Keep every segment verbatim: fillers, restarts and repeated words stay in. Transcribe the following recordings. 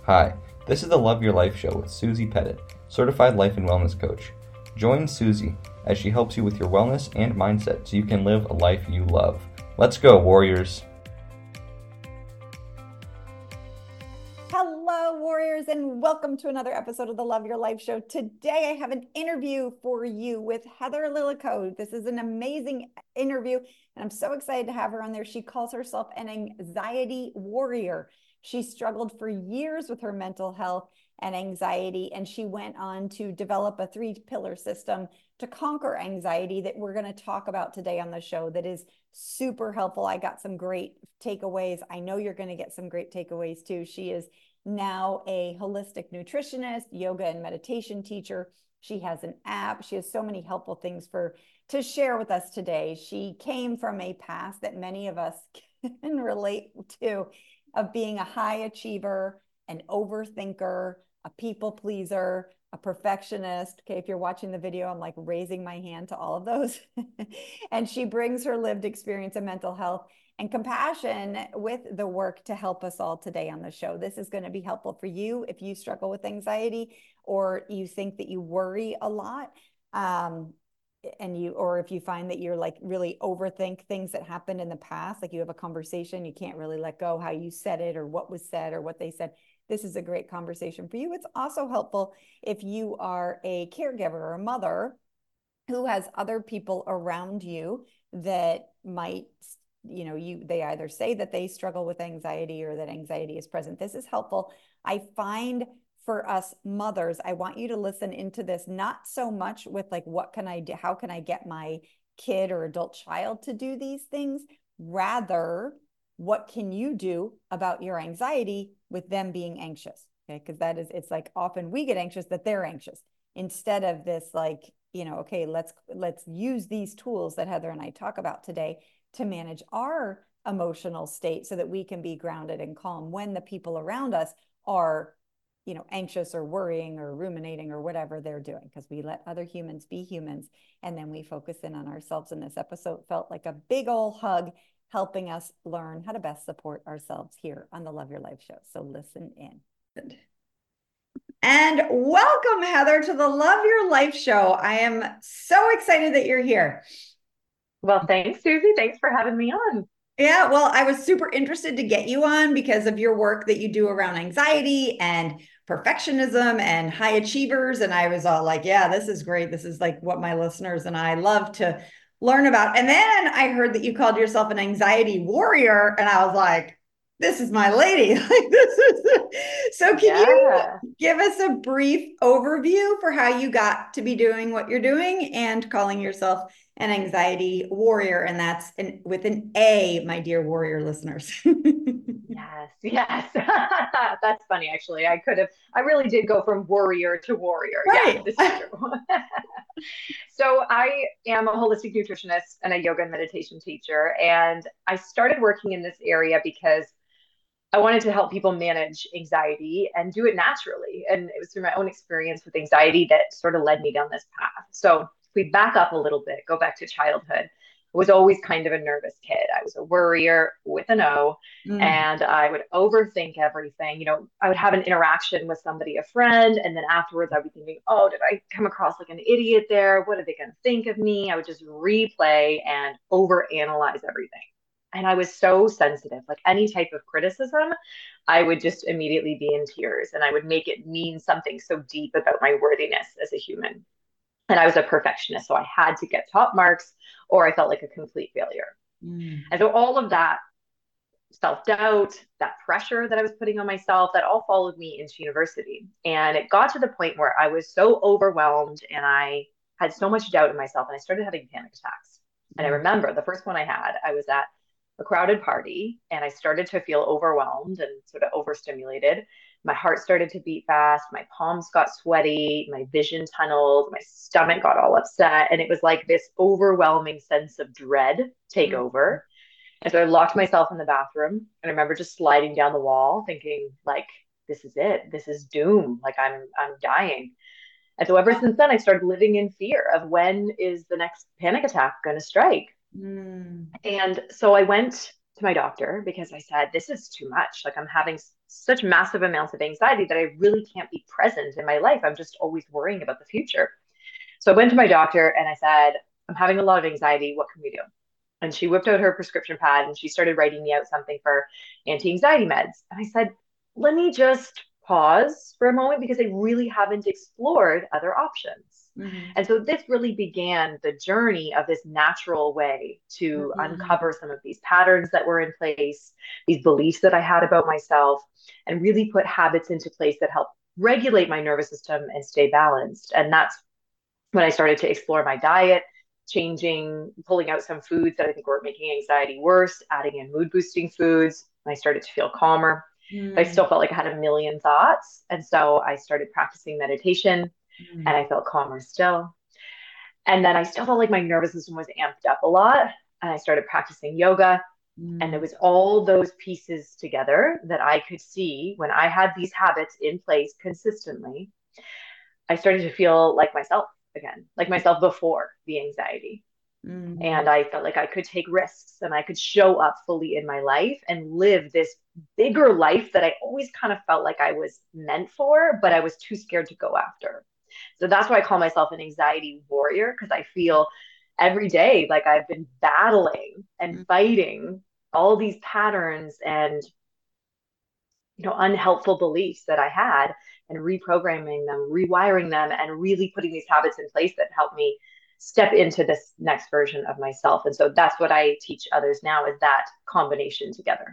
Hi, this is the Love Your Life Show with Susie Pettit, Certified Life and Wellness Coach. Join Susie as she helps you with your wellness and mindset so you can live a life you love. Let's go, warriors! Hello, warriors, and welcome to another episode of the Love Your Life Show. Today, I have an interview for you with Heather Lillico. This is an amazing interview, and I'm so excited to have her on there. She calls herself an anxiety warrior. She struggled for years with her mental health and anxiety, and she went on to develop a three-pillar system to conquer anxiety that we're going to talk about today on the show that is super helpful. I got some great takeaways. I know you're going to get some great takeaways too. She is now a holistic nutritionist, yoga and meditation teacher. She has an app. She has so many helpful things for to share with us today. She came from a past that many of us can relate to, of being a high achiever, an overthinker, a people pleaser, a perfectionist. Okay, if you're watching the video, I'm like raising my hand to all of those. And she brings her lived experience of mental health and compassion with the work to help us all today on the show. This is going to be helpful for you if you struggle with anxiety or you think that you worry a lot. Um, and you, or if you find that you're like really overthink things that happened in the past, like you have a conversation, you can't really let go how you said it or what was said or what they said. This is a great conversation for you. It's also helpful if you are a caregiver or a mother who has other people around you that might, you know, you, they either say that they struggle with anxiety or that anxiety is present. This is helpful. I find for us mothers, I want you to listen into this, not so much with like, what can I do? How can I get my kid or adult child to do these things? Rather, what can you do about your anxiety with them being anxious? Okay. Cause that is, it's like often we get anxious that they're anxious instead of this, like, you know, okay, let's, let's use these tools that Heather and I talk about today to manage our emotional state so that we can be grounded and calm when the people around us are, you know, anxious or worrying or ruminating or whatever they're doing, because we let other humans be humans and then we focus in on ourselves. And this episode felt like a big old hug, helping us learn how to best support ourselves here on the Love Your Life Show. So listen in. And welcome, Heather, to the Love Your Life Show. I am so excited that you're here. Well, thanks, Susie. Thanks for having me on. Yeah, well, I was super interested to get you on because of your work that you do around anxiety and perfectionism and high achievers. And I was all like, yeah, this is great. This is like what my listeners and I love to learn about. And then I heard that you called yourself an anxiety warrior. And I was like, this is my lady. Like this is so can you Yeah. give us a brief overview for how you got to be doing what you're doing and calling yourself an anxiety warrior? And that's an, with an A, my dear warrior listeners. Yes, yes. That's funny, actually. I could have, I really did go from warrior to warrior. Yes, Right. this is true. So I am a holistic nutritionist and a yoga and meditation teacher. And I started working in this area because I wanted to help people manage anxiety and do it naturally. And it was through my own experience with anxiety that sort of led me down this path. So if we back up a little bit, go back to childhood, I was always kind of a nervous kid. I was a worrier with an O, Mm. and I would overthink everything. You know, I would have an interaction with somebody, a friend, and then afterwards I'd be thinking, oh, did I come across like an idiot there? What are they going to think of me? I would just replay and overanalyze everything. And I was so sensitive, like any type of criticism, I would just immediately be in tears and I would make it mean something so deep about my worthiness as a human. And I was a perfectionist, so I had to get top marks or I felt like a complete failure. Mm. And so all of that self doubt, that pressure that I was putting on myself, that all followed me into university. And it got to the point where I was so overwhelmed and I had so much doubt in myself and I started having panic attacks. And I Mm. remember the first one I had, I was at a crowded party and I started to feel overwhelmed and sort of overstimulated. My heart started to beat fast. My palms got sweaty. My vision tunneled. My stomach got all upset. And it was like this overwhelming sense of dread take Mm. over. And so I locked myself in the bathroom. And I remember just sliding down the wall thinking, like, this is it. This is doom. Like I'm I'm dying. And so ever since then, I started living in fear of when is the next panic attack going to strike. Mm. And so I went to my doctor because I said, this is too much. Like I'm having such massive amounts of anxiety that I really can't be present in my life. I'm just always worrying about the future. So I went to my doctor and I said, I'm having a lot of anxiety. What can we do? And she whipped out her prescription pad and she started writing me out something for anti-anxiety meds. And I said, let me just pause for a moment because I really haven't explored other options. Mm-hmm. And so this really began the journey of this natural way to mm-hmm. uncover some of these patterns that were in place, these beliefs that I had about myself, and really put habits into place that help regulate my nervous system and stay balanced. And that's when I started to explore my diet, changing, pulling out some foods that I think were making anxiety worse, adding in mood boosting foods. And I started to feel calmer. Mm. I still felt like I had a million thoughts. And so I started practicing meditation mm. and I felt calmer still. And then I still felt like my nervous system was amped up a lot. And I started practicing yoga. Mm. And it was all those pieces together that I could see when I had these habits in place consistently. I started to feel like myself again, like myself before the anxiety. Mm-hmm. And I felt like I could take risks and I could show up fully in my life and live this bigger life that I always kind of felt like I was meant for, but I was too scared to go after. So that's why I call myself an anxiety warrior, because I feel every day like I've been battling and mm-hmm. fighting all these patterns and, you know, unhelpful beliefs that I had, and reprogramming them, rewiring them, and really putting these habits in place that help me step into this next version of myself. And so that's what I teach others now, is that combination together.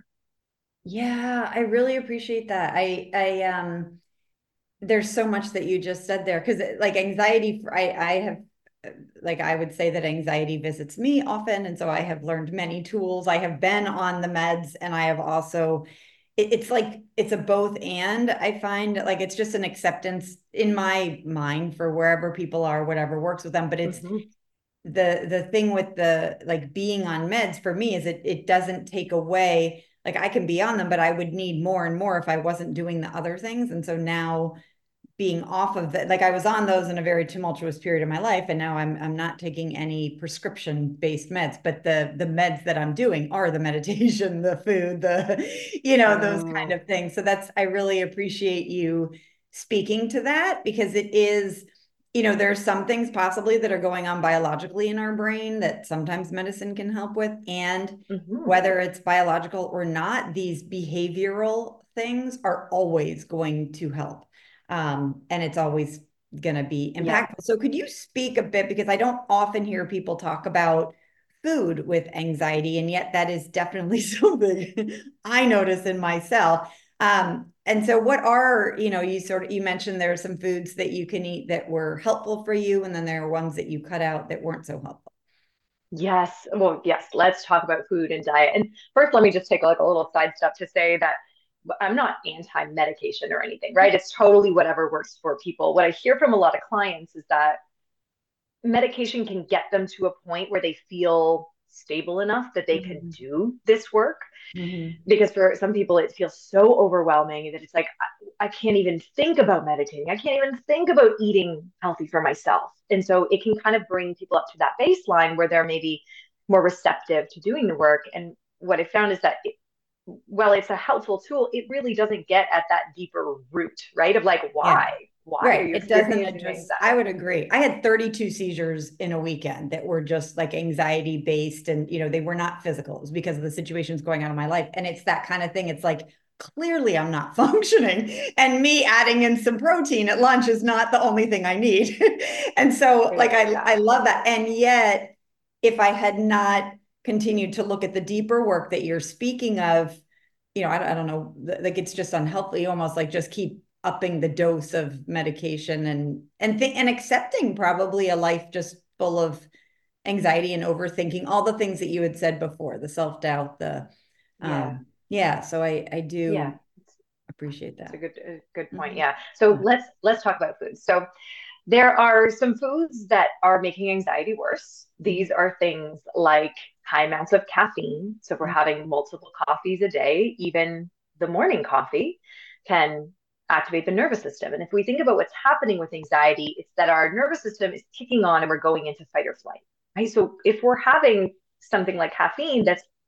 Yeah, I really appreciate that. I, I, um, there's so much that you just said there, because like anxiety, I, I have, like, I would say that anxiety visits me often. And so I have learned many tools. I have been on the meds, and I have also it's like, it's a both and. I find like it's just an acceptance in my mind for wherever people are, whatever works with them. But it's mm-hmm. the the thing with the like being on meds for me is it it doesn't take away, like I can be on them, but I would need more and more if I wasn't doing the other things. And so now being off of it, like I was on those in a very tumultuous period of my life, and now I'm I'm not taking any prescription based meds, but the the meds that I'm doing are the meditation, the food, the you know, those oh. kind of things. So that's, I really appreciate you speaking to that, because it is, you know, there are some things possibly that are going on biologically in our brain that sometimes medicine can help with, and mm-hmm. whether it's biological or not, these behavioral things are always going to help. Um, and it's always going to be impactful. Yeah. So could you speak a bit, because I don't often hear people talk about food with anxiety, and yet that is definitely something I notice in myself. Um, and so what are, you know, you sort of, you mentioned there are some foods that you can eat that were helpful for you, and then there are ones that you cut out that weren't so helpful. Yes. Well, yes, let's talk about food and diet. And first, let me just take like a little side step to say that I'm not anti-medication or anything, right? It's totally whatever works for people. What I hear from a lot of clients is that medication can get them to a point where they feel stable enough that they mm-hmm. can do this work. Mm-hmm. Because for some people, it feels so overwhelming that it's like, I, I can't even think about meditating. I can't even think about eating healthy for myself. And so it can kind of bring people up to that baseline where they're maybe more receptive to doing the work. And what I found is that it, well, it's a helpful tool, it really doesn't get at that deeper root, right? Of like, why? Yeah. Why right. are you it doesn't address that? I would agree. I had thirty-two seizures in a weekend that were just like anxiety based, and, you know, they were not physical. It was because of the situations going on in my life. And it's that kind of thing. It's like, clearly I'm not functioning, and me adding in some protein at lunch is not the only thing I need. And so like, I, I love that. And yet if I had not continued to look at the deeper work that you're speaking of, you know, I, I don't know, like it's just unhealthy. You almost like just keep upping the dose of medication and, and think and accepting probably a life just full of anxiety and overthinking, all the things that you had said before, the self-doubt, the, yeah. Um, yeah. So I, I do yeah. appreciate that. That's a good, a good point. Mm-hmm. Yeah. So yeah. let's, let's talk about food. So there are some foods that are making anxiety worse. These are things like high amounts of caffeine. So if we're having multiple coffees a day, even the morning coffee can activate the nervous system. And if we think about what's happening with anxiety, it's that our nervous system is kicking on and we're going into fight or flight, right? So if we're having something like caffeine that's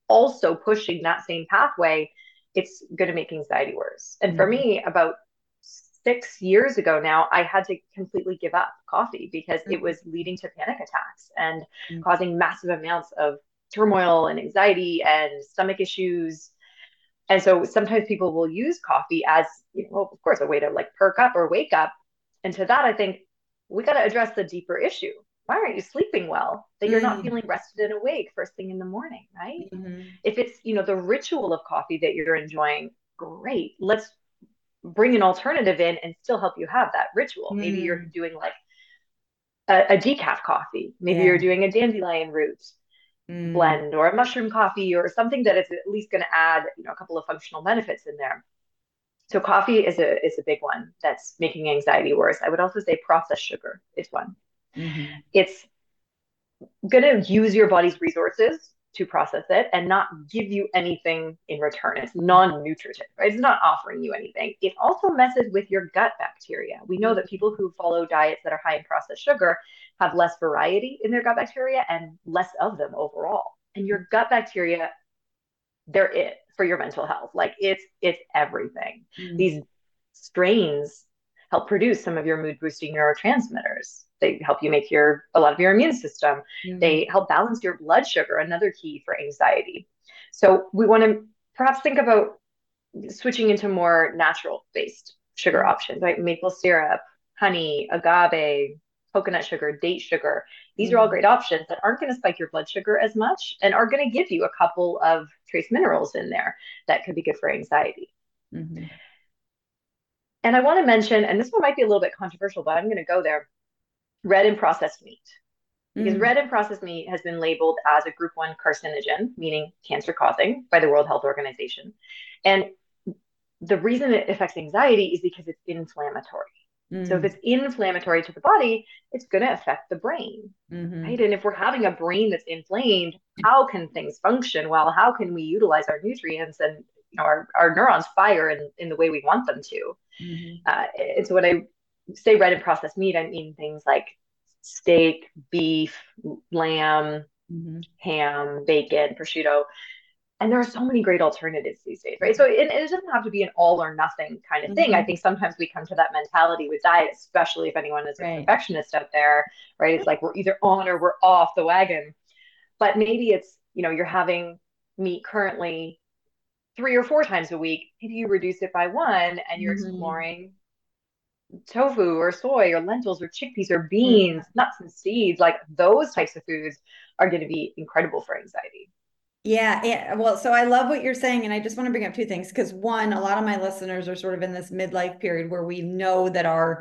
also pushing that same pathway, it's going to make anxiety worse. And for me, about six years ago now, I had to completely give up coffee because it was leading to panic attacks and causing massive amounts of turmoil and anxiety and stomach issues. And so sometimes people will use coffee as, you know, of course, a way to like perk up or wake up. And to that, I think we got to address the deeper issue. Why aren't you sleeping well? That you're not feeling rested and awake first thing in the morning, right? Mm-hmm. If it's, you know, the ritual of coffee that you're enjoying, great. Let's bring an alternative in and still help you have that ritual. Mm. Maybe you're doing like a, a decaf coffee. Maybe yeah. you're doing a dandelion root mm. blend or a mushroom coffee or something that is at least going to add, you know, a couple of functional benefits in there. So coffee is a is a big one that's making anxiety worse. I would also say processed sugar is one. Mm-hmm. It's going to use your body's resources to process it and not give you anything in return. It's non-nutritive, right? It's not offering you anything. It also messes with your gut bacteria. We know that people who follow diets that are high in processed sugar have less variety in their gut bacteria and less of them overall. And your gut bacteria, they're it for your mental health. Like it's it's everything. Mm. These strains help produce some of your mood boosting neurotransmitters. They help you make your a lot of your immune system. Mm-hmm. They help balance your blood sugar, another key for anxiety. So we want to perhaps think about switching into more natural based sugar options, right? Maple syrup, honey, agave, coconut sugar, date sugar. These mm-hmm. are all great options that aren't going to spike your blood sugar as much and are going to give you a couple of trace minerals in there that could be good for anxiety. Mm-hmm. And I want to mention, and this one might be a little bit controversial, but I'm going to go there, red and processed meat. Because mm. red and processed meat has been labeled as a group one carcinogen, meaning cancer causing, by the World Health Organization. And the reason it affects anxiety is because it's inflammatory. Mm. So if it's inflammatory to the body, it's going to affect the brain, mm-hmm. right? And if we're having a brain that's inflamed, how can things function well? How can we utilize our nutrients and you know, our, our neurons fire in, in the way we want them to? Mm-hmm. Uh, and so when I say red and processed meat, I mean things like steak, beef, lamb, mm-hmm. ham, bacon, prosciutto. And there are so many great alternatives these days, right? So it, it doesn't have to be an all or nothing kind of thing. Mm-hmm. I think sometimes we come to that mentality with diet, especially if anyone is a right. perfectionist out there, right? It's like we're either on or we're off the wagon. But maybe it's, you know, you're having meat currently three or four times a week. Maybe you reduce it by one and you're mm-hmm. exploring tofu or soy or lentils or chickpeas or beans, mm-hmm. nuts and seeds. Like those types of foods are going to be incredible for anxiety. Yeah, yeah. Well, so I love what you're saying. And I just want to bring up two things because one, a lot of my listeners are sort of in this midlife period where we know that our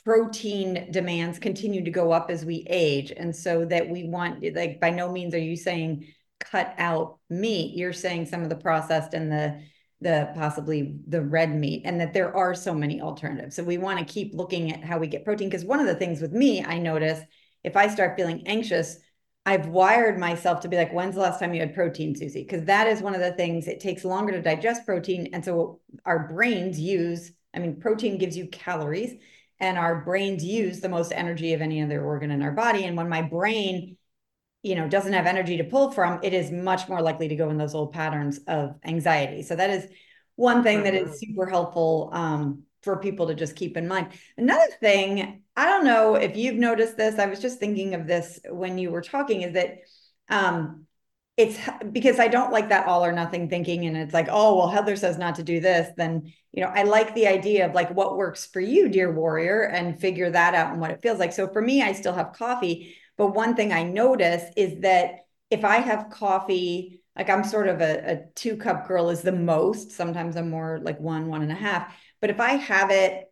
protein demands continue to go up as we age. And so that we want, like, by no means are you saying cut out meat. You're saying some of the processed and the the possibly the red meat, and that there are so many alternatives. So we want to keep looking at how we get protein. Because one of the things with me, I notice if I start feeling anxious, I've wired myself to be like, when's the last time you had protein, Susie? Because that is one of the things, it takes longer to digest protein. And so our brains use, I mean, protein gives you calories and our brains use the most energy of any other organ in our body. And when my brain you know, doesn't have energy to pull from, it is much more likely to go in those old patterns of anxiety. So that is one thing that is super helpful um, for people to just keep in mind. Another thing, I don't know if you've noticed this, I was just thinking of this when you were talking, is that um, it's because I don't like that all or nothing thinking. And it's like, oh, well, Heather says not to do this. Then, you know, I like the idea of like what works for you, dear warrior, and figure that out and what it feels like. So for me, I still have coffee. But one thing I notice is that if I have coffee, like I'm sort of a, a two cup girl is the most. Sometimes I'm more like one, one and a half. But if I have it,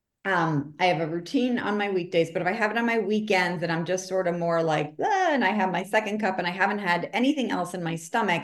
um, I have a routine on my weekdays, but if I have it on my weekends and I'm just sort of more like, ah, and I have my second cup and I haven't had anything else in my stomach,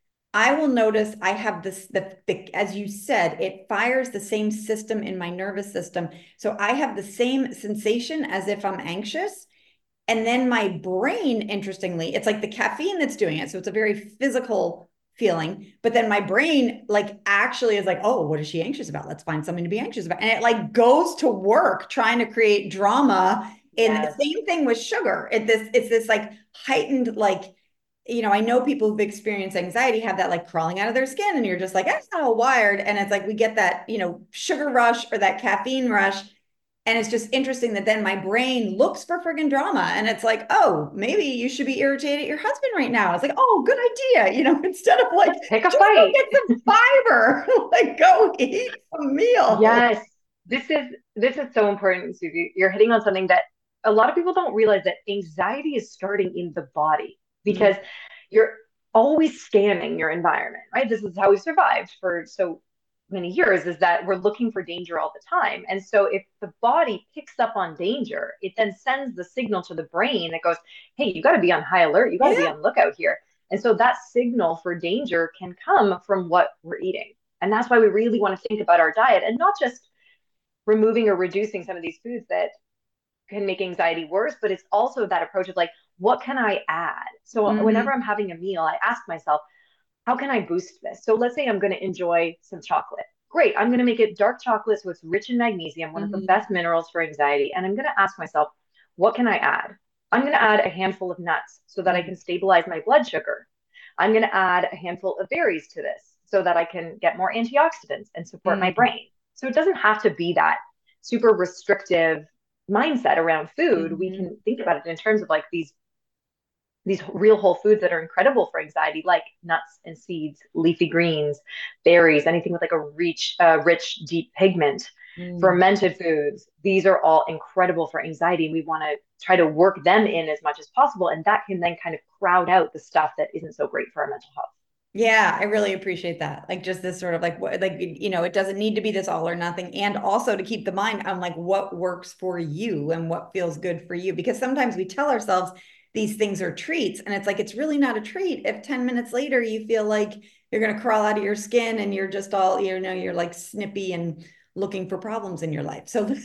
I will notice I have this, the, the, as you said, it fires the same system in my nervous system. So I have the same sensation as if I'm anxious. And then my brain, interestingly, it's like the caffeine that's doing it. So it's a very physical feeling. But then my brain like actually is like, oh, what is she anxious about? Let's find something to be anxious about. And it like goes to work trying to create drama. And yes. the same thing with sugar. It, this, it's this like heightened like you know, I know people who've experienced anxiety have that like crawling out of their skin, and you're just like, I'm not all wired. And it's like we get that, you know, sugar rush or that caffeine rush. And it's just interesting that then my brain looks for friggin' drama. And it's like, oh, maybe you should be irritated at your husband right now. It's like, oh, good idea. You know, instead of like, Let's pick a just go fight. get some fiber, like go eat a meal. Yes, this is this is so important, Susie. You're hitting on something that a lot of people don't realize, that anxiety is starting in the body Mm, because you're always scanning your environment, right? This is how we survived for so many years, is that we're looking for danger all the time. And so if the body picks up on danger, it then sends the signal to the brain that goes, hey, you got to be on high alert. You got to be yeah. on lookout here. And so that signal for danger can come from what we're eating. And that's why we really want to think about our diet, and not just removing or reducing some of these foods that can make anxiety worse, but it's also that approach of like, what can I add? So whenever Mm-hmm. I'm having a meal, I ask myself, how can I boost this? So let's say I'm going to enjoy some chocolate. Great. I'm going to make it dark chocolate so it's rich in magnesium, one of the Mm-hmm. best minerals for anxiety. And I'm going to ask myself, what can I add? I'm going to add a handful of nuts so that I can stabilize my blood sugar. I'm going to add a handful of berries to this so that I can get more antioxidants and support my Mm-hmm. brain. So it doesn't have to be that super restrictive mindset around food. We Mm-hmm. can think about it in terms of like these these real whole foods that are incredible for anxiety, like nuts and seeds, leafy greens, berries, anything with like a rich, uh, rich, deep pigment, Mm-hmm. fermented foods. These are all incredible for anxiety. We want to try to work them in as much as possible. And that can then kind of crowd out the stuff that isn't so great for our mental health. Yeah, I really appreciate that. Like just this sort of like what like you know, it doesn't need to be this all or nothing. And also to keep the mind on like what works for you and what feels good for you. Because sometimes we tell ourselves these things are treats, and it's like it's really not a treat if ten minutes later you feel like you're gonna crawl out of your skin and you're just all, you know, you're like snippy and looking for problems in your life. So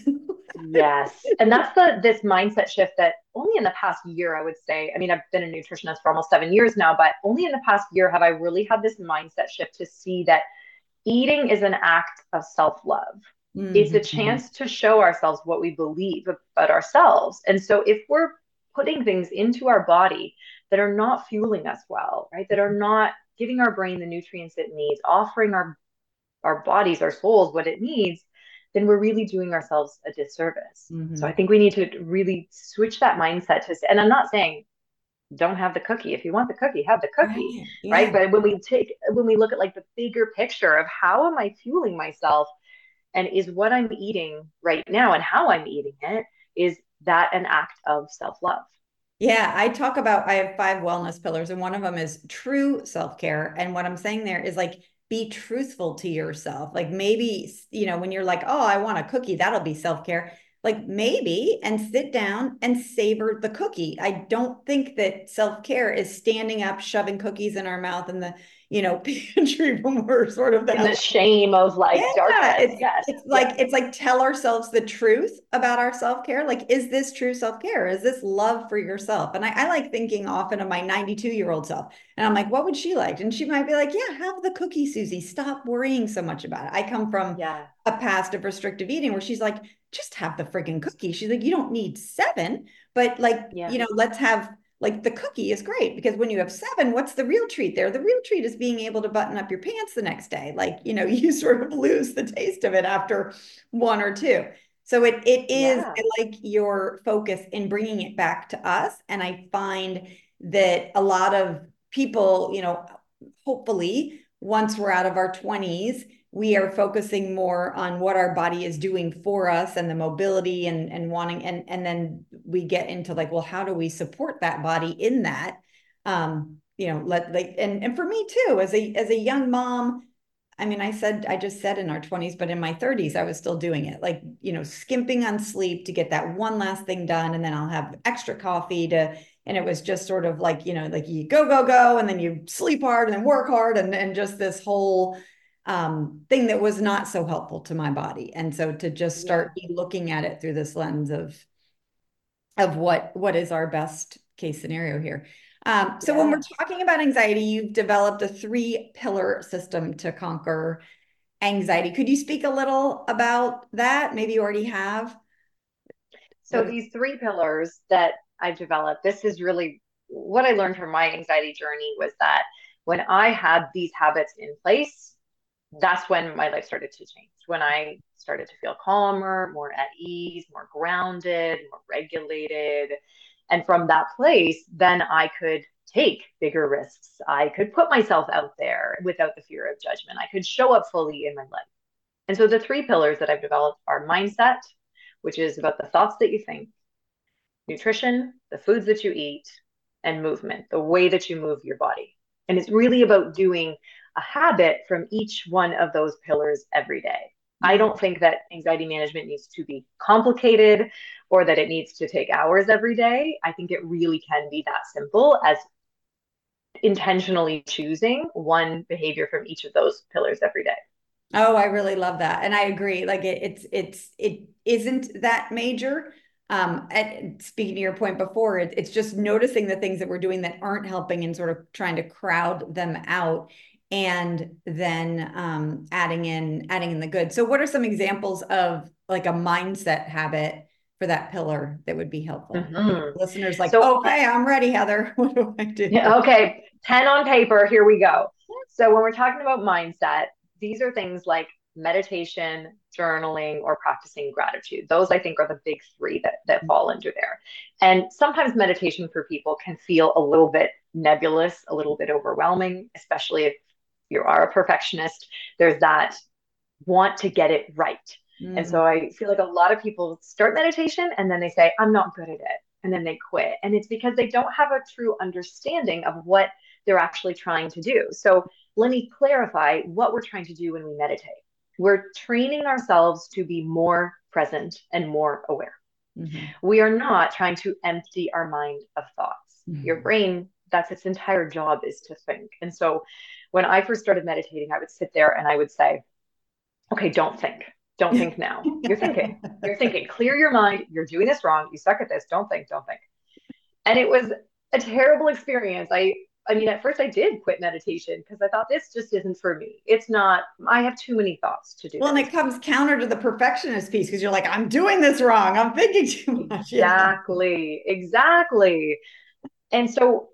Yes. And that's the this mindset shift that only in the past year, I would say. I mean, I've been a nutritionist for almost seven years now, but only in the past year have I really had this mindset shift to see that eating is an act of self-love. It's a Mhm. chance to show ourselves what we believe about ourselves. And so if we're putting things into our body that are not fueling us well, right, that are not giving our brain the nutrients it needs, offering our our bodies, our souls what it needs, then we're really doing ourselves a disservice. So I Mhm. think we need to really switch that mindset to, and I'm not saying don't have the cookie. If you want the cookie, have the cookie, Right. right? Yeah. But when we take, when we look at like the bigger picture of how am I fueling myself, and is what I'm eating right now and how I'm eating it, is that an act of self love? Yeah, I talk about, I have five wellness pillars, and one of them is true self-care. And what I'm saying there is like, be truthful to yourself. Like maybe, you know, when you're like, oh, I want a cookie, that'll be self-care. Like maybe, and sit down and savor the cookie. I don't think that self-care is standing up, shoving cookies in our mouth in the, you know, pantry when we're sort of In the that. shame of Yeah, like darkness. it's Yes. it's Yes. like it's like tell ourselves the truth about our self-care. Like, is this true self-care? Is this love for yourself? And I, I like thinking often of my ninety-two-year-old self. And I'm like, what would she like? And she might be like, yeah, have the cookie, Susie. Stop worrying so much about it. I come from Yeah. a past of restrictive eating where she's like, just have the friggin' cookie. She's like, you don't need seven, but like, you Yeah. know, let's have like the cookie is great, because when you have seven, what's the real treat there? The real treat is being able to button up your pants the next day. Like, you know, you sort of lose the taste of it after one or two. So it it is, Yeah. I like your focus in bringing it back to us. And I find that a lot of people, you know, hopefully once we're out of our twenties, we are focusing more on what our body is doing for us and the mobility and and wanting, and and then we get into like, well, how do we support that body in that? Um, you know, let like, and and for me too, as a as a young mom, I mean, I said, I just said in our twenties, but in my thirties, I was still doing it, like, you know, skimping on sleep to get that one last thing done. And then I'll have extra coffee to, and it was just sort of like, you know, like you go, go, go, and then you sleep hard and then work hard. And, and just this whole um, thing that was not so helpful to my body. And so to just Yeah. start looking at it through this lens of, of what, what is our best case scenario here. Um, so when we're Yeah. talking about anxiety, you've developed a three pillar system to conquer anxiety. Could you speak a little about that? Maybe you already have. So What? these three pillars that I've developed, this is really what I learned from my anxiety journey was that when I had these habits in place, that's when my life started to change. When I started to feel calmer, more at ease, more grounded, more regulated. And from that place, then I could take bigger risks. I could put myself out there without the fear of judgment. I could show up fully in my life. And so the three pillars that I've developed are mindset, which is about the thoughts that you think, nutrition, the foods that you eat, and movement, the way that you move your body. And it's really about doing a habit from each one of those pillars every day. I don't think that anxiety management needs to be complicated or that it needs to take hours every day. I think it really can be that simple as intentionally choosing one behavior from each of those pillars every day. Oh, I really love that. And I agree. Like it, it's, it's, it isn't that major. Um, and speaking to your point before, it, it's just noticing the things that we're doing that aren't helping and sort of trying to crowd them out, and then um, adding in, adding in the good. So what are some examples of like a mindset habit for that pillar that would be helpful? Mm-hmm. Listeners like, so, okay, I'm ready, Heather. What do I do? Okay, pen on paper, here we go. So when we're talking about mindset, these are things like meditation, journaling, or practicing gratitude. Those I think are the big three that, that fall under there. And sometimes meditation for people can feel a little bit nebulous, a little bit overwhelming, especially if you are a perfectionist. There's that want to get it right. Mm. And so I feel like a lot of people start meditation and then they say, I'm not good at it. And then they quit. And it's because they don't have a true understanding of what they're actually trying to do. So let me clarify what we're trying to do when we meditate. We're training ourselves to be more present and more aware. Mm-hmm. We are not trying to empty our mind of thoughts. Mm-hmm. Your brain, that's its entire job, is to think. And so when I first started meditating, I would sit there and I would say, okay, don't think. Don't think now. You're thinking. You're thinking. Clear your mind. You're doing this wrong. You suck at this. Don't think. Don't think. And it was a terrible experience. I I mean, at first I did quit meditation because I thought this just isn't for me. It's not, I have too many thoughts to do. Well, this. And it comes counter to the perfectionist piece because you're like, I'm doing this wrong. I'm thinking too much. Exactly. Yeah. Exactly. And so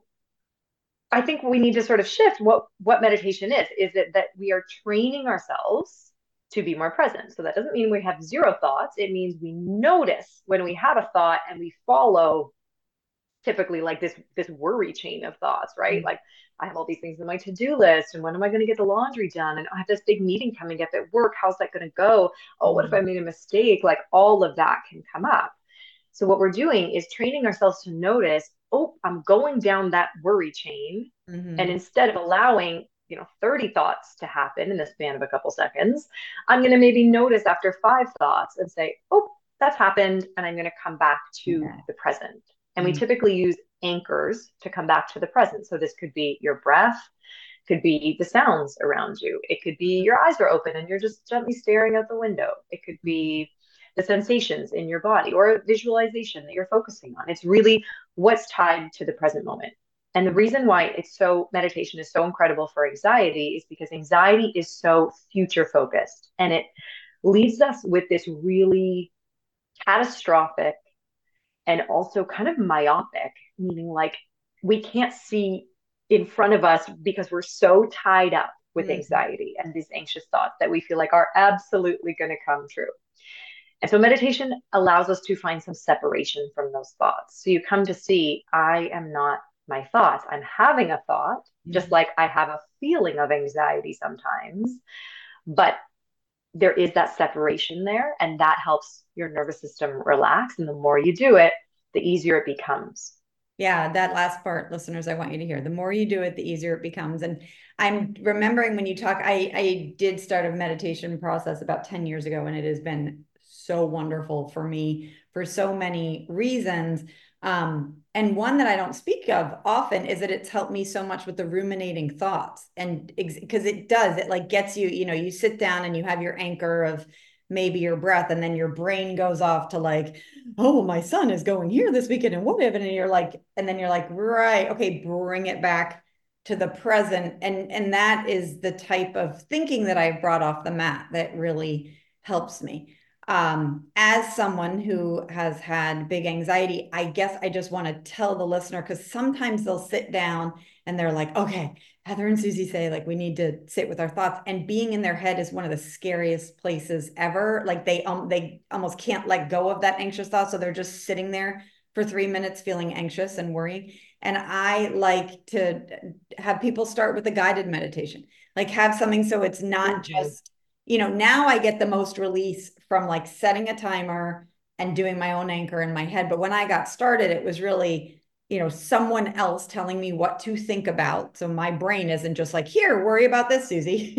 I think we need to sort of shift what, what meditation is. Is it that we are training ourselves to be more present? So that doesn't mean we have zero thoughts. It means we notice when we have a thought and we follow typically like this this worry chain of thoughts, right? Mm-hmm. Like I have all these things in my to-do list, and when am I going to get the laundry done? And I have this big meeting coming up at work. How's that going to go? Oh, what if I made a mistake? Like all of that can come up. So what we're doing is training ourselves to notice, oh, I'm going down that worry chain. Mm-hmm. And instead of allowing, you know, thirty thoughts to happen in the span of a couple seconds, I'm going to maybe notice after five thoughts and say, oh, that's happened. And I'm going to come back to okay. the present. And we typically use anchors to come back to the present. So this could be your breath, could be the sounds around you. It could be your eyes are open and you're just gently staring out the window. It could be the sensations in your body or a visualization that you're focusing on. It's really what's tied to the present moment. And the reason why it's so, meditation is so incredible for anxiety is because anxiety is so future focused. And it leaves us with this really catastrophic and also kind of myopic, meaning like we can't see in front of us because we're so tied up with mm-hmm. anxiety and these anxious thoughts that we feel like are absolutely going to come true. And so meditation allows us to find some separation from those thoughts. So you come to see, I am not my thoughts. I'm having a thought, mm-hmm. just like I have a feeling of anxiety sometimes, but there is that separation there, and that helps your nervous system relax. And the more you do it, the easier it becomes. Yeah, that last part, listeners, I want you to hear. The more you do it, the easier it becomes. And I'm remembering when you talk, I, I did start a meditation process about ten years ago, and it has been so wonderful for me for so many reasons. Um, and one that I don't speak of often is that it's helped me so much with the ruminating thoughts. And because ex- it does, it like gets you, you know, you sit down and you have your anchor of maybe your breath, and then your brain goes off to like, oh, my son is going here this weekend and what if, and you're like, and then you're like, right, okay, bring it back to the present. And, and that is the type of thinking that I brought off the mat that really helps me. Um, as someone who has had big anxiety, I guess I just want to tell the listener, because sometimes they'll sit down and they're like, okay, Heather and Susie say, like, we need to sit with our thoughts. And being in their head is one of the scariest places ever. Like they um they almost can't let go of that anxious thought. So they're just sitting there for three minutes feeling anxious and worrying. And I like to have people start with a guided meditation, like have something so it's not Mm-hmm. just, you know, now I get the most release from like setting a timer and doing my own anchor in my head. But when I got started, it was really, you know, someone else telling me what to think about. So my brain isn't just like, here, worry about this, Susie.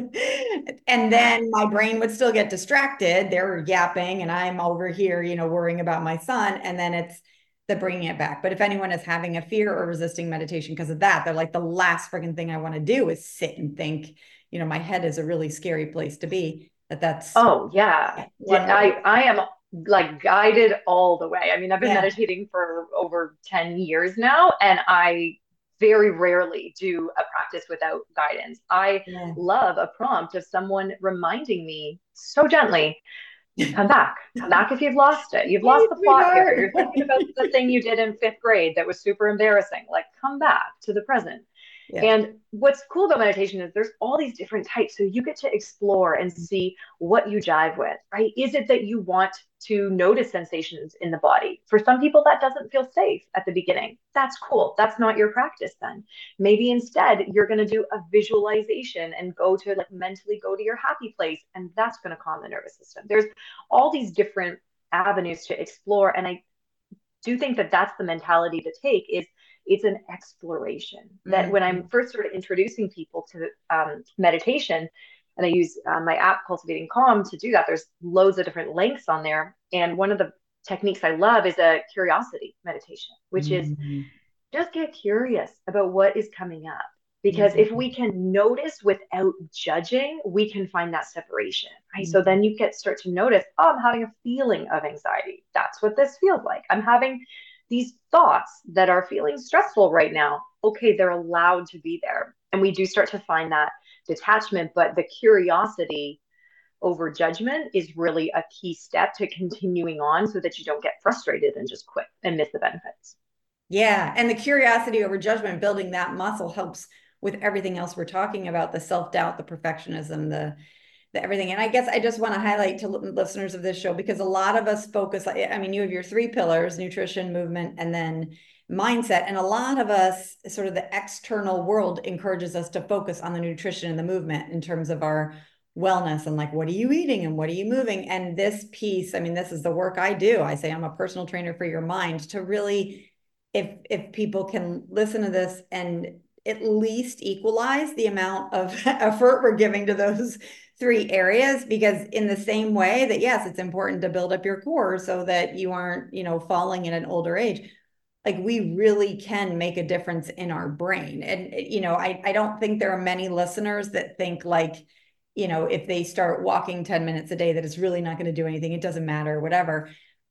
And then my brain would still get distracted. They're yapping and I'm over here, you know, worrying about my son. And then it's the bringing it back. But if anyone is having a fear or resisting meditation because of that, they're like, the last freaking thing I want to do is sit and think. You know, my head is a really scary place to be. That that's Oh yeah. Yeah, one I way. I am like guided all the way. I mean, I've been Yeah. meditating for over ten years now, and I very rarely do a practice without guidance. I Yeah. love a prompt of someone reminding me so gently, come back. Come back if you've lost it. You've Hey, lost the plot here. sweetheart. You're thinking about the thing you did in fifth grade that was super embarrassing. Like, come back to the present. Yeah. And what's cool about meditation is there's all these different types. So you get to explore and see what you jive with, right? Is it that you want to notice sensations in the body? For some people, that doesn't feel safe at the beginning. That's cool. That's not your practice then. Maybe instead, you're going to do a visualization and go to like mentally go to your happy place, and that's going to calm the nervous system. There's all these different avenues to explore. And I do think that that's the mentality to take is it's an exploration that when I'm Mhm. first sort of introducing people to um, meditation and I use uh, my app Cultivating Calm to do that, there's loads of different links on there, and one of the techniques I love is a curiosity meditation, which is Mhm. just get curious about what is coming up. Because if Mhm. we can notice without judging, we can find that separation, right? So Mhm. then you get start to notice, oh, I'm having a feeling of anxiety. That's what this feels like. I'm having these thoughts that are feeling stressful right now. Okay, they're allowed to be there. And we do start to find that detachment, but the curiosity over judgment is really a key step to continuing on so that you don't get frustrated and just quit and miss the benefits. Yeah. And the curiosity over judgment, building that muscle helps with everything else we're talking about, the self-doubt, the perfectionism, the the everything. And I guess I just want to highlight to listeners of this show, because a lot of us focus, I mean, you have your three pillars: nutrition, movement, and then mindset. And a lot of us, sort of the external world encourages us to focus on the nutrition and the movement in terms of our wellness and like, what are you eating and what are you moving? And this piece, I mean, this is the work I do. I say I'm a personal trainer for your mind, to really, if if people can listen to this and at least equalize the amount of effort we're giving to those three areas, because in the same way that, yes, it's important to build up your core so that you aren't, you know, falling in an older age, like we really can make a difference in our brain. And, you know, I, I don't think there are many listeners that think like, you know, if they start walking ten minutes a day, that it's really not going to do anything. It doesn't matter, whatever.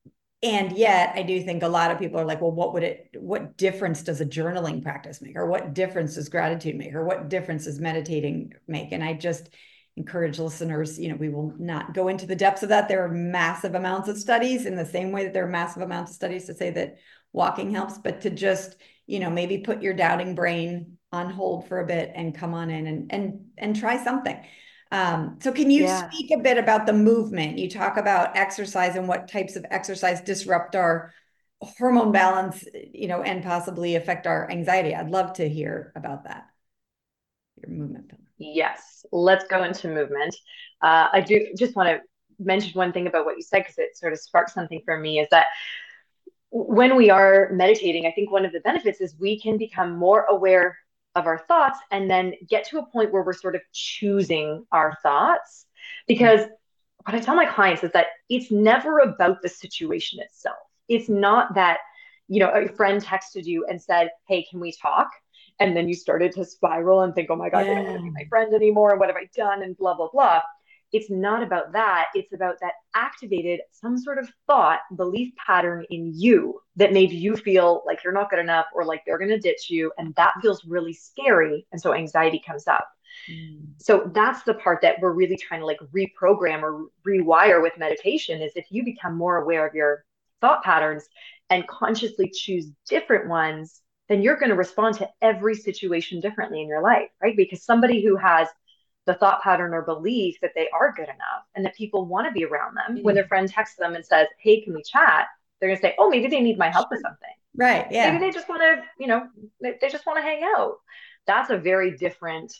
And yet I do think a lot of people are like, well, what would it, what difference does a journaling practice make? Or what difference does gratitude make? Or what difference does meditating make? And I just encourage listeners, you know, we will not go into the depths of that. There are massive amounts of studies, in the same way that there are massive amounts of studies to say that walking helps, but to just, you know, maybe put your doubting brain on hold for a bit and come on in and, and, and try something. Um, so can you Yeah. speak a bit about the movement? You talk about exercise and what types of exercise disrupt our hormone balance, you know, and possibly affect our anxiety. I'd love to hear about that, your movement. Yes, let's go into movement. Uh, I do just want to mention one thing about what you said because it sort of sparked something for me is that when we are meditating, I think one of the benefits is we can become more aware of our thoughts and then get to a point where we're sort of choosing our thoughts. Because what I tell my clients is that it's never about the situation itself. It's not that, you know, a friend texted you and said, hey, can we talk? And then you started to spiral and think, oh my God, they don't want to Yeah. be my friend anymore. What have I done? And blah, blah, blah. it's not about that. It's about that activated some sort of thought, belief pattern in you that made you feel like you're not good enough or like they're going to ditch you. And that feels really scary. And so anxiety comes up. Mm. So that's the part that we're really trying to like reprogram or rewire with meditation is if you become more aware of your thought patterns and consciously choose different ones, then you're going to respond to every situation differently in your life, right? Because somebody who has the thought pattern or belief that they are good enough and that people want to be around them, mm-hmm. when their friend texts them and says, hey, can we chat? They're going to say, oh, maybe they need my help with something. Right. Yeah. Maybe they just want to, you know, they, they just want to hang out. That's a very different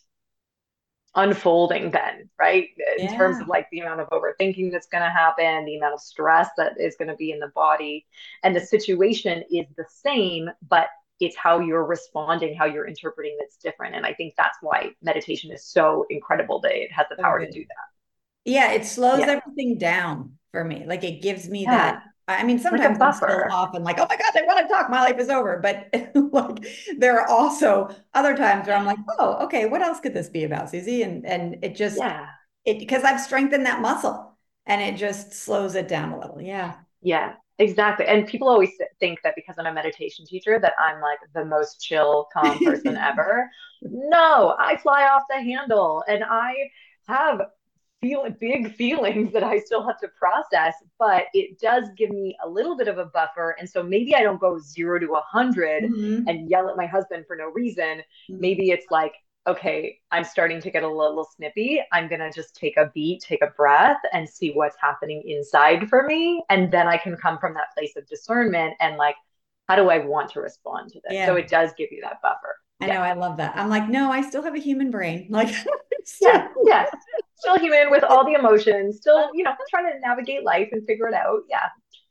unfolding then, right? In yeah. terms of like the amount of overthinking that's going to happen, the amount of stress that is going to be in the body. And the situation is the same, but it's how you're responding, how you're interpreting that's different. And I think that's why meditation is so incredible that it has the power okay. to do that. Yeah, it slows yeah. everything down for me. Like it gives me yeah. that. I mean, sometimes like I'm still off and like, oh my God, I want to talk. My life is over. But like there are also other times where I'm like, oh, okay, what else could this be about, Susie? And and it just yeah. it because I've strengthened that muscle and it just slows it down a little. Yeah. Yeah. Exactly. And people always think that because I'm a meditation teacher that I'm like the most chill, calm person ever. No, I fly off the handle and I have feel big feelings that I still have to process, but it does give me a little bit of a buffer. And so maybe I don't go zero to a hundred mm-hmm. and yell at my husband for no reason. Mm-hmm. Maybe it's like, okay, I'm starting to get a little snippy. I'm going to just take a beat, take a breath and see what's happening inside for me. And then I can come from that place of discernment and like, how do I want to respond to this? Yeah. So it does give you that buffer. I yeah. know. I love that. I'm like, no, I still have a human brain. Like, yeah, yeah, still human with all the emotions, still, you know, trying to navigate life and figure it out. Yeah.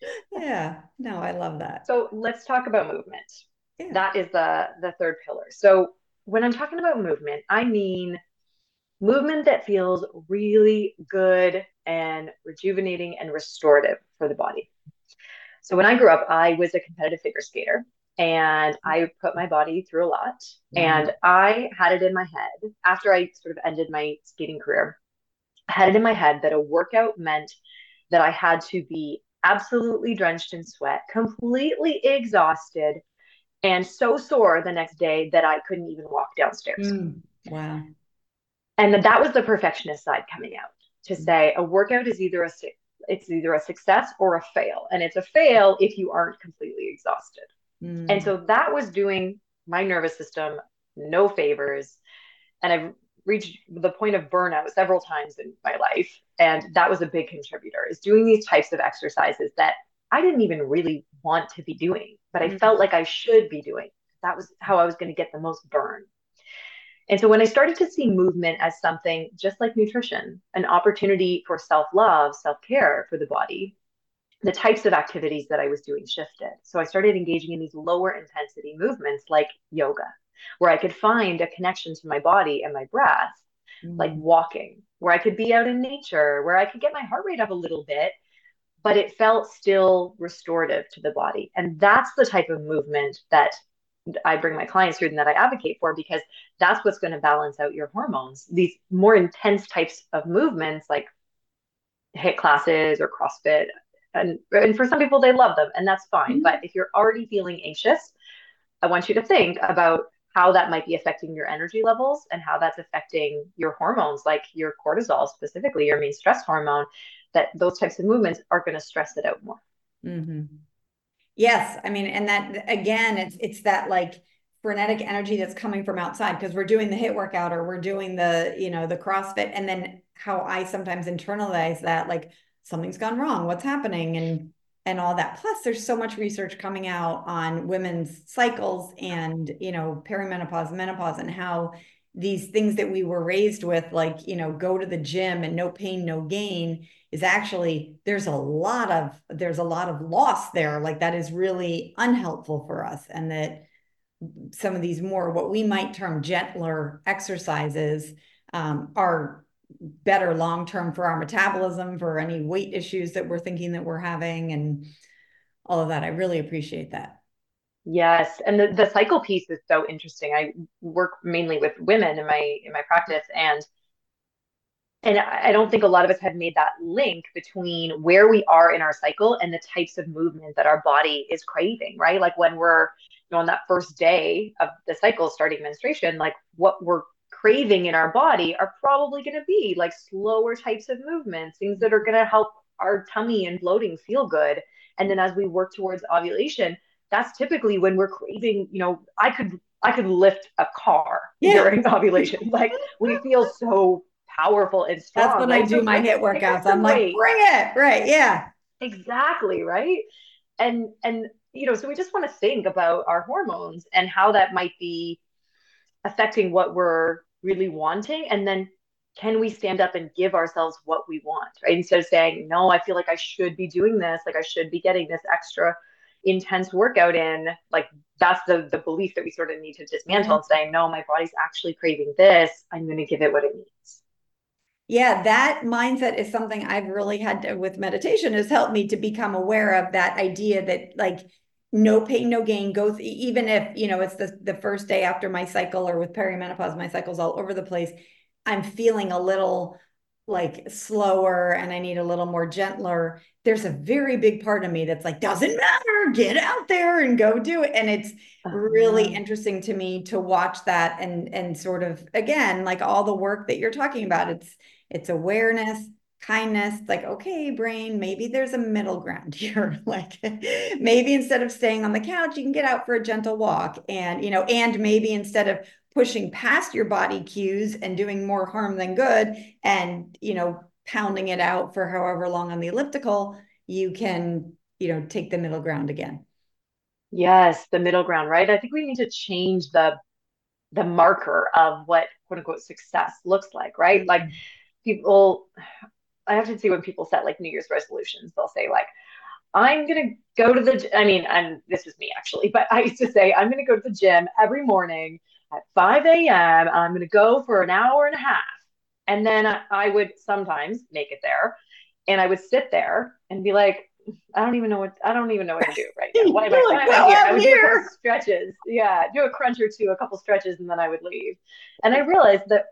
Yeah. No, I love that. So let's talk about movement. Yeah. That is the, the third pillar. So when I'm talking about movement, I mean movement that feels really good and rejuvenating and restorative for the body. So when I grew up, I was a competitive figure skater and I put my body through a lot. Mm. And I had it in my head after I sort of ended my skating career, I had it in my head that a workout meant that I had to be absolutely drenched in sweat, completely exhausted, and so sore the next day that I couldn't even walk downstairs. Mm, wow. And that, that was the perfectionist side coming out to say a workout is either a it's either a success or a fail. And it's a fail if you aren't completely exhausted. Mm. And so that was doing my nervous system no favors. And I've reached the point of burnout several times in my life. And that was a big contributor, is doing these types of exercises that I didn't even really want to be doing, but I mm-hmm. felt like I should be doing. That was how I was going to get the most burn. And so when I started to see movement as something just like nutrition, an opportunity for self-love, self-care for the body, the types of activities that I was doing shifted. So I started engaging in these lower intensity movements like yoga, where I could find a connection to my body and my breath, mm-hmm. like walking, where I could be out in nature, where I could get my heart rate up a little bit, but it felt still restorative to the body. And that's the type of movement that I bring my clients through and that I advocate for, because that's what's going to balance out your hormones. These more intense types of movements like HIIT classes or CrossFit, and, and for some people, they love them, and that's fine. Mm-hmm. But if you're already feeling anxious, I want you to think about how that might be affecting your energy levels and how that's affecting your hormones, like your cortisol, specifically your main stress hormone, that those types of movements are going to stress it out more. Mm-hmm. Yes. I mean, and that, again, it's, it's that like frenetic energy that's coming from outside, because we're doing the HIIT workout or we're doing the, you know, the CrossFit. And then how I sometimes internalize that, like something's gone wrong, what's happening, and, and all that. Plus there's so much research coming out on women's cycles and, you know, perimenopause, menopause, and how these things that we were raised with, like, you know, go to the gym and no pain, no gain, is actually, there's a lot of, there's a lot of loss there. Like that is really unhelpful for us. And that some of these more, what we might term gentler exercises, um, are better long-term for our metabolism, for any weight issues that we're thinking that we're having, and all of that. I really appreciate that. Yes. And the, the cycle piece is so interesting. I work mainly with women in my, in my practice, and And I don't think a lot of us have made that link between where we are in our cycle and the types of movement that our body is craving, right? Like when we're, you know, on that first day of the cycle starting menstruation, like what we're craving in our body are probably going to be like slower types of movements, things that are going to help our tummy and bloating feel good. And then as we work towards ovulation, that's typically when we're craving, you know, I could I could lift a car Yeah. during ovulation. Like we feel so powerful and That's strong, when I right? do So my like hit pick up workouts. I'm some like, weight. bring it. Right. Yeah. Exactly, right? And and you know, so we just want to think about our hormones and how that might be affecting what we're really wanting. And then can we stand up and give ourselves what we want, right? Instead of saying, no, I feel like I should be doing this, like I should be getting this extra intense workout in, like that's the the belief that we sort of need to dismantle Mhm. and say, no, my body's actually craving this. I'm going to give it what it needs. Yeah, that mindset is something I've really had to, with meditation, has helped me to become aware of that idea that like no pain, no gain goes, even if, you know, it's the, the first day after my cycle or with perimenopause, my cycle's all over the place. I'm feeling a little like slower and I need a little more gentler. There's a very big part of me that's like, doesn't matter, get out there and go do it. And it's really Uh, interesting to me to watch that and and sort of again, like all the work that you're talking about. It's it's awareness, kindness. It's like, okay, brain, maybe there's a middle ground here. Like maybe instead of staying on the couch, you can get out for a gentle walk. And, you know, and maybe instead of pushing past your body cues and doing more harm than good and, you know, pounding it out for however long on the elliptical, you can, you know, take the middle ground again. yes, the middle ground, right? I think we need to change the the marker of what quote unquote success looks like, right? Like people, I have to see when people set like New Year's resolutions, they'll say like, I'm gonna go to the, I mean, and this is me actually, but I used to say, I'm gonna go to the gym every morning at five a m. I'm gonna go for an hour and a half. And then I, I would sometimes make it there and I would sit there and be like, I don't even know what I don't even know what to do right now. Why am I You're why like, am I well, here? And I I'm would do a couple here. stretches. Yeah, do a crunch or two, a couple stretches, and then I would leave. And I realized that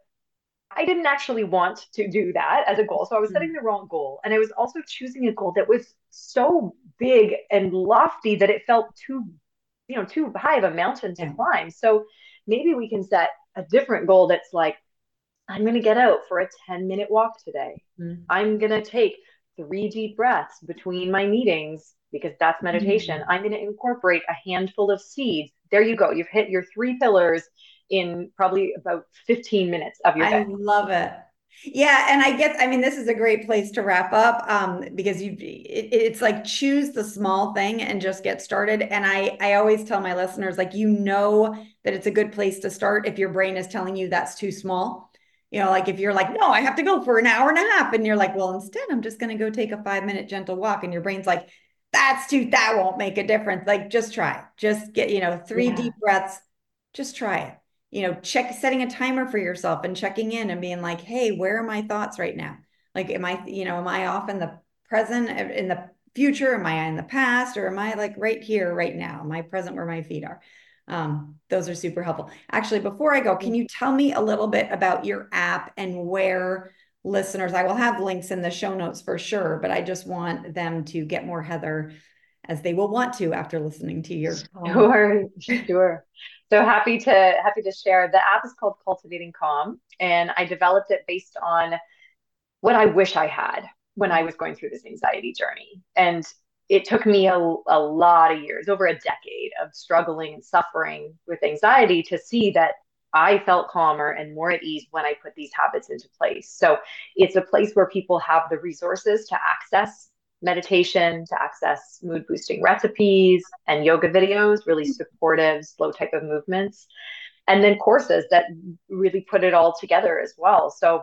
I didn't actually want to do that as a goal. So I was setting the wrong goal. And I was also choosing a goal that was so big and lofty that it felt too, you know, too high of a mountain to Yeah. climb. So maybe we can set a different goal that's like, I'm going to get out for a ten minute walk today. I'm going to take three deep breaths between my meetings because that's meditation. Mm. I'm going to incorporate a handful of seeds. There you go. You've hit your three pillars in probably about fifteen minutes of your I day. love it. Yeah, and I get, I mean, this is a great place to wrap up um, because you it, it's like choose the small thing and just get started. And I I always tell my listeners like you know that it's a good place to start if your brain is telling you that's too small. You know, like if you're like, no, I have to go for an hour and a half, and you're like, well, instead, I'm just going to go take a five minute gentle walk, and your brain's like, that's too, that won't make a difference. Like, just try, just get, you know, three Yeah. deep breaths, just try it, you know, check setting a timer for yourself and checking in and being like, hey, where are my thoughts right now? Like, am I, you know, am I off in the present, in the future? Am I in the past? Or am I like right here, right now? Am I present where my feet are? Um, those are super helpful. Actually, before I go, can you tell me a little bit about your app and where listeners, I will have links in the show notes for sure, but I just want them to get more Heather as they will want to after listening to your um, Sure, sure. So happy to happy to share. The app is called Cultivating Calm, and I developed it based on what I wish I had when I was going through this anxiety journey. And it took me a, a lot of years, over a decade of struggling and suffering with anxiety to see that I felt calmer and more at ease when I put these habits into place. So it's a place where people have the resources to access meditation, to access mood boosting recipes and yoga videos, really supportive, slow type of movements, and then courses that really put it all together as well. So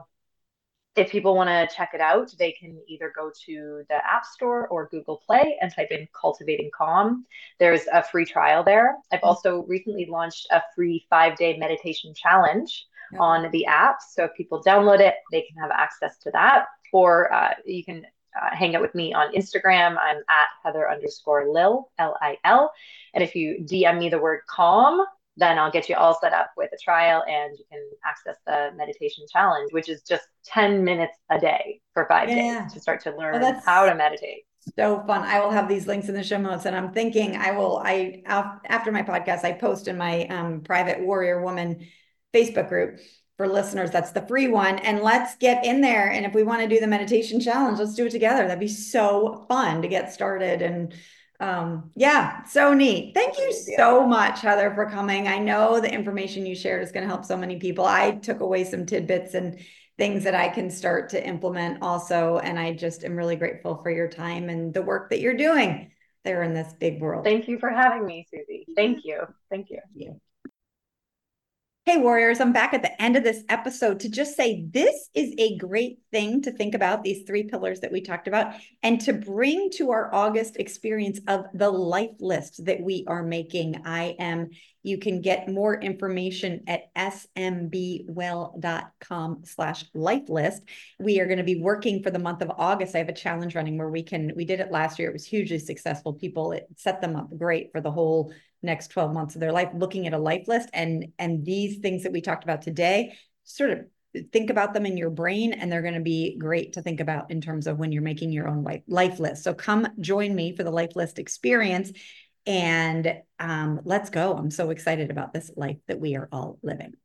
if people want to check it out, they can either go to the App Store or Google Play and type in Cultivating Calm. There's a free trial there. I've also recently launched a free five day meditation challenge on the app. So if people download it, they can have access to that. Or uh, you can uh, hang out with me on Instagram. I'm at Heather underscore Lil, L I L. And if you D M me the word calm, then I'll get you all set up with a trial and you can access the meditation challenge, which is just ten minutes a day for five Yeah. days to start to learn Oh, how to meditate. So fun. I will have these links in the show notes, and I'm thinking I will, I, after my podcast, I post in my um, private Warrior Woman Facebook group for listeners. That's the free one. And let's get in there. And if we want to do the meditation challenge, let's do it together. That'd be so fun to get started. And um, yeah, so neat. Thank you so much, Heather, for coming. I know the information you shared is going to help so many people. I took away some tidbits and things that I can start to implement also. And I just am really grateful for your time and the work that you're doing there in this big world. Thank you for having me, Susie. Thank you. Thank you. Thank you. Hey, warriors, I'm back at the end of this episode to just say this is a great thing to think about, these three pillars that we talked about, and to bring to our August experience of the life list that we are making. I am, you can get more information at smbwell.com slash life list. We are going to be working for the month of August. I have a challenge running where we can, we did it last year. It was hugely successful. People, it set them up great for the whole next twelve months of their life, looking at a life list. And, and these things that we talked about today, sort of think about them in your brain, and they're going to be great to think about in terms of when you're making your own life, life list. So come join me for the life list experience, and um, let's go. I'm so excited about this life that we are all living.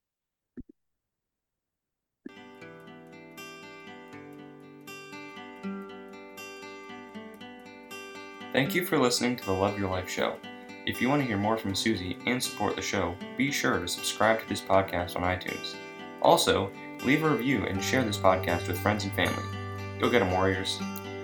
Thank you for listening to the Love Your Life show. If you want to hear more from Susie and support the show, be sure to subscribe to this podcast on iTunes. Also, leave a review and share this podcast with friends and family. Go get 'em, warriors.